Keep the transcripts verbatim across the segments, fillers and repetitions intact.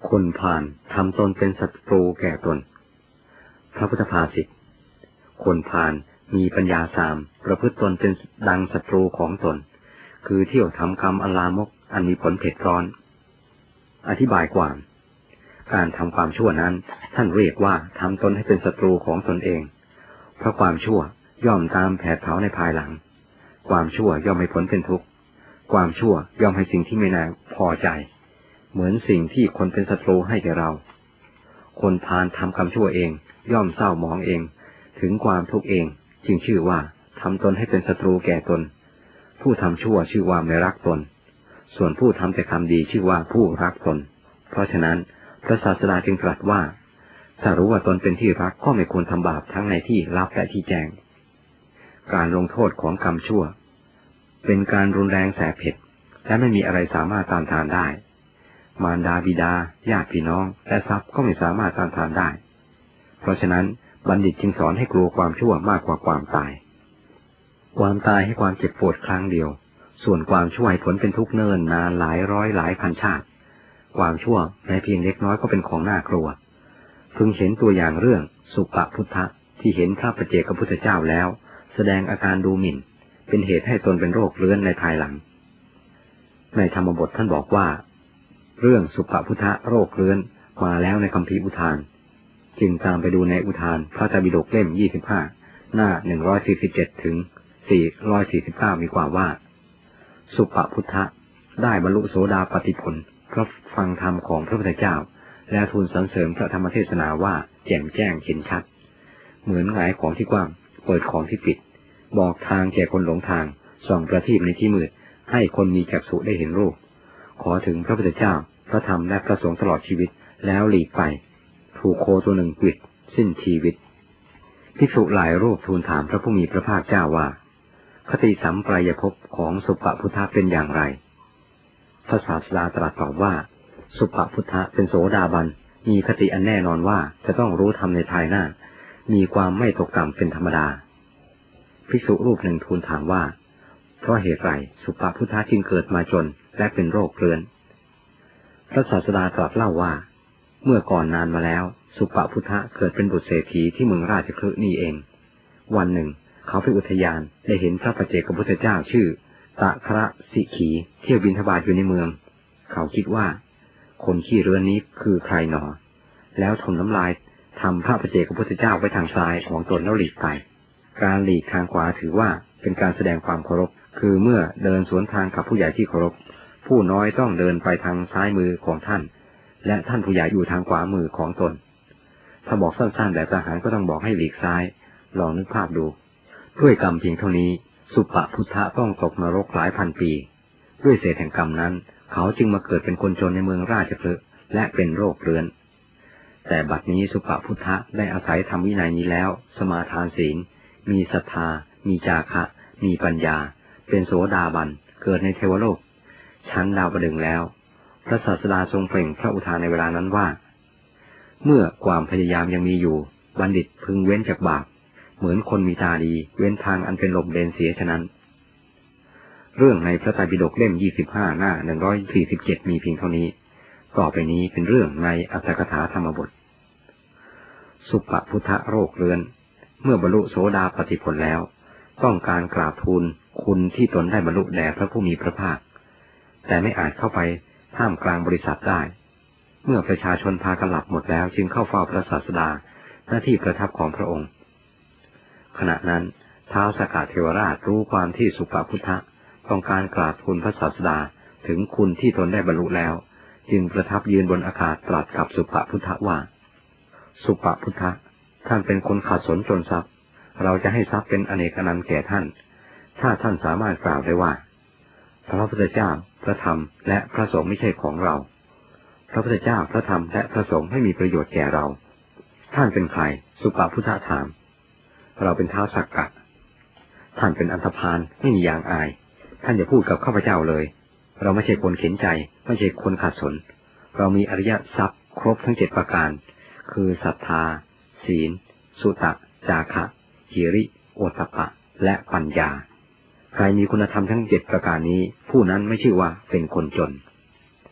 คนพาลทำตนเป็นศัตรูแก่ตนพระพุทธภาษิตคนพาลมีปัญญาสามประพฤติตนเป็นดังศัตรูของตนคือเที่ยวทำกรรมอันลามกอันมีผลเผ็ดร้อนอธิบายความการทำความชั่วนั้นท่านเรียกว่าทำตนให้เป็นศัตรูของตนเองเพราะความชั่วย่อมตามแผดเผาในภายหลังความชั่วย่อมให้ผลเป็นทุกข์ความชั่วย่อมให้สิ่งที่ไม่น่าพอใจเหมือนสิ่งที่คนเป็นศัตรูให้แก่เราคนพาลทำกรรมชั่วเองย่อมเศร้าหมองเองถึงความทุกข์เองจึงชื่อว่าทำตนให้เป็นศัตรูแก่ตนผู้ทำชั่วชื่อว่าไม่รักตนส่วนผู้ทำแต่คำดีชื่อว่าผู้รักตนเพราะฉะนั้นพระศาสดาจึงตรัสว่าถ้ารู้ว่าตนเป็นที่รักก็ไม่ควรทำบาปทั้งในที่ลับและที่แจ้งการลงโทษของกรรมชั่วเป็นการรุนแรงแสบเผ็ดและไม่มีอะไรสามารถต้านทานได้มารดาบิดาญาติพี่น้องและทรัพย์ก็ไม่สามารถต้านทานได้เพราะฉะนั้นบัณฑิตจึงสอนให้กลัวความชั่วมากกว่าความตายความตายให้ความเจ็บปวดครั้งเดียวส่วนความชั่วให้ผลเป็นทุกข์เนิ่นนานหลายร้อยหลายพันชาติความชั่วแม้เพียงเล็กน้อยก็เป็นของน่ากลัวพึงเห็นตัวอย่างเรื่องสุปพุทธะที่เห็นพระปัจเจกพุทธเจ้าแล้วแสดงอาการดูหมิ่นเป็นเหตุให้ตนเป็นโรคเรื้อนในภายหลังในธรรมบทท่านบอกว่าเรื่องสุปพุทธะโรคเรื้อนมาแล้วในคัมภีร์อุทานจึงตามไปดูในอุทานพระไตรปิฎกเล่มยี่สิบห้าหน้าหนึ่งร้อยสี่สิบเจ็ดถึงสี่ร้อยสี่สิบเก้ามีความว่าสุปพุทธะได้บรรลุโสดาปัตติผลเพราะฟังธรรมของพระพุทธเจ้าและทูลสรรเสริญพระธรรมเทศนาว่าแจ่มแจ้งเห็นชัดเหมือนหงายของที่กว้างเปิดของที่ปิดบอกทางแก่คนหลงทางส่องประทีปในที่มืดให้คนมีจักษุได้เห็นรูปขอถึงพระพุทธเจ้าพระธรรมและพระสงฆ์ตลอดชีวิตแล้วหลีกไปถูกโคตัวหนึ่งกวิดสิ้นชีวิตภิกษุหลายรูปทูลถามพระผู้มีพระภาคเจ้าว่าคติสัมปรายภพของสุปพุทธะเป็นอย่างไรพระศาสดาตรัสตอบว่าสุปพุทธะเป็นโสดาบันมีคติอันแน่นอนว่าจะต้องรู้ธรรมในภายหน้ามีความไม่ตกต่ำเป็นธรรมดาภิกษุรูปหนึ่งทูลถามว่าเพราะเหตุไรสุปพุทธะจึงเกิดมาจนและเป็นโรคเรื้อนพระศาสดาตรัสเล่าว่าเมื่อก่อนนานมาแล้วสุปพุทธะเกิดเป็นบุตรเศรษฐีที่เมืองราชคฤห์นี่เองวันหนึ่งเขาไปอุทยานได้เห็นพระปัจเจกพุทธเจ้าชื่อตะคระสิขีเที่ยวบิณฑบาตอยู่ในเมืองเขาคิดว่าคนขี้เรื้อนนี้คือใครหนอแล้วทนน้ำลายทำพระปัจเจกพุทธเจ้าไว้ทางซ้ายของตนแล้วหลีกไปการหลีกทางขวาถือว่าเป็นการแสดงความเคารพคือเมื่อเดินสวนทางกับผู้ใหญ่ที่เคารพผู้น้อยต้องเดินไปทางซ้ายมือของท่านและท่านผู้ใหญ่อยู่ทางขวามือของตนถ้าบอกสั้นๆแบบทหารก็ต้องบอกให้หลีกซ้ายลองนึกภาพดูด้วยกรรมเพียงเท่านี้สุปพุทธะต้องตกนรกหลายพันปีด้วยเศษแห่งกรรมนั้นเขาจึงมาเกิดเป็นคนจนในเมืองราชคฤห์และเป็นโรคเรื้อนแต่บัดนี้สุปพุทธะได้อาศัยธรรมวินัยนี้แล้วสมาทานศีลมีศรัทธามีจาคะมีปัญญาเป็นโสดาบันเกิดในเทวโลกชั้นดาวดึงส์แล้วพระศาสดาทรงเปล่งพระอุทานในเวลานั้นว่าเมื่อความพยายามยังมีอยู่บัณฑิตพึงเว้นจากบาปเหมือนคนมีตาดีเว้นทางอันเป็นลมเลนเสียฉะนั้นเรื่องในพระไตรปิฎกเล่มยี่สิบห้าหน้าหนึ่งร้อยสี่สิบเจ็ดมีเพียงเท่านี้ต่อไปนี้เป็นเรื่องในอัตถกถาธรรมบทสุปพุทธะโรคเรื้อนเมื่อบรรลุโสดาปัตติผลแล้วต้องการกราบทูลคุณที่ตนได้บรรลุแด่พระผู้มีพระภาคแต่ไม่อาจเข้าไปท่ามกลางบริษัทได้เมื่อประชาชนพากันหลับหมดแล้วจึงเข้าเฝ้าพระศาสดาหน้าที่ประทับของพระองค์ขณะนั้นท้าวสักกะเทวราชรู้ความที่สุปพุทธะต้องการกราบทูลพระศาสดาถึงคุณที่ตนได้บรรลุแล้วจึงประทับยืนบนอากาศตรัสกับสุปพุทธะว่าสุปพุทธะท่านเป็นคนขัดสนจนทรัพย์เราจะให้ทรัพย์เป็นอเนกอนันต์แก่ท่านถ้าท่านสามารถกล่าวได้ว่าพระพุทธเจ้าพระธรรมและพระสงฆ์ไม่ใช่ของเราพระพุทธเจ้าพระธรรมและพระสงฆ์ไม่มีประโยชน์แก่เราท่านเป็นใครสุปพุทธะถามเราเป็นท้าวสักกะท่านเป็นอันธพาลไม่มีอย่างอายท่านอย่าพูดกับข้าพเจ้าเลยเราไม่ใช่คนเข็นใจไม่ใช่คนขัดสนเรามีอริยทรัพย์ครบทั้งเจ็ดประการคือศรัทธาศีลสุตะจาคะหิริโอตตัปปะและปัญญาใครมีคุณธรรมทั้งเจ็ดประการนี้ผู้นั้นไม่ชื่อว่าเป็นคนจน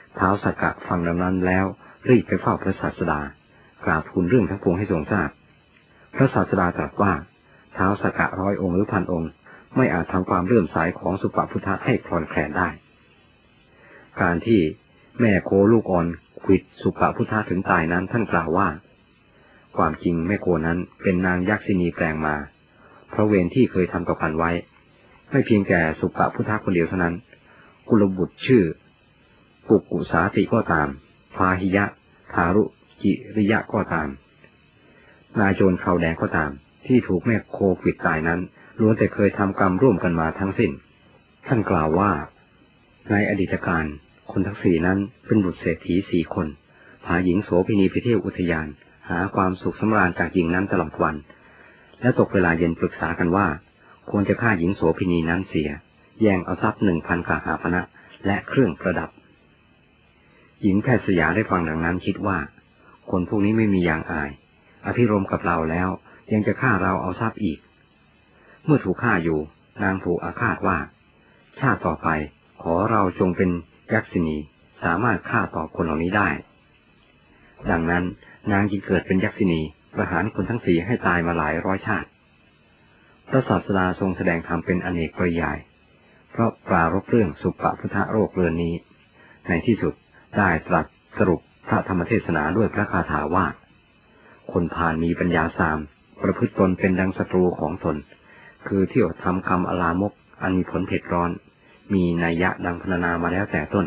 ท้าวสักกะฟังดังนั้นแล้วรีบไปเฝ้าพระศาสดากราบทูลเรื่องทั้งปวงให้ทรงทราบพระศาสดาตรัสว่าท้าวสักกะร้อยองค์หรือพันองค์ไม่อาจทำความเลื่อมใสของสุปพุทธะให้คลอนแคลนได้การที่แม่โคลูกอ่อนขวิดสุปพุทธะถึงตายนั้นท่านกล่าวว่าความจริงแม่โคนั้นเป็นนางยักษินีแปลงมาเพราะเวรที่เคยทำต่อกันไว้ไม่เพียงแต่สุปพุทธะคนเดียวเท่านั้นกุลบุตรชื่อกุกุสาติก็ตามพาหิยะทารุกิริยะก็ตามนายโจรเขาแดงก็ตามที่ถูกแม่โคขวิดตายนั้นล้วนแต่เคยทำกรรมร่วมกันมาทั้งสิ้นท่านกล่าวว่าในอดีตการคนทั้งสี่นั้นเป็นบุตรเศรษฐีสี่คนพาหญิงโสภิณีไปเที่ยวอุทยานหาความสุขสำราญจากหญิงนั้นตลอดวันและตกเวลาเย็นปรึกษากันว่าควรจะฆ่าหญิงโสภิณีนั้นเสียแย่งเอาทรัพย์หนึ่งพันกาหาปณะและเครื่องประดับหญิงแพทย์สยาได้ฟังดังนั้นคิดว่าคนพวกนี้ไม่มีอย่างอายอภิรมย์กับเราแล้วยังจะฆ่าเราเอาทรัพย์อีกเมื่อถูกฆ่าอยู่นางผูกอาฆาตว่าชาติต่อไปขอเราจงเป็นยักษิณีสามารถฆ่าตอบคนเหล่านี้ได้ดังนั้นนางจึงเกิดเป็นยักษิณีประหารคนทั้งสี่ให้ตายมาหลายร้อยชาติพระศาสดาทรงแสดงธรรมเป็นอเนกปริยายเพราะปรารภเรื่องสุปพุทธโรคเรือนนี้ในที่สุดได้ตรัสสรุปพระธรรมเทศนาด้วยพระคาถาว่าคนพาลมีปัญญาสามประพฤติตนเป็นดังศัตรูของตนคือเที่ยวทำกรรมอลามกอันมีผลเผ็ดร้อนมีนัยยะดังพรรณนามาแล้วแต่ต้น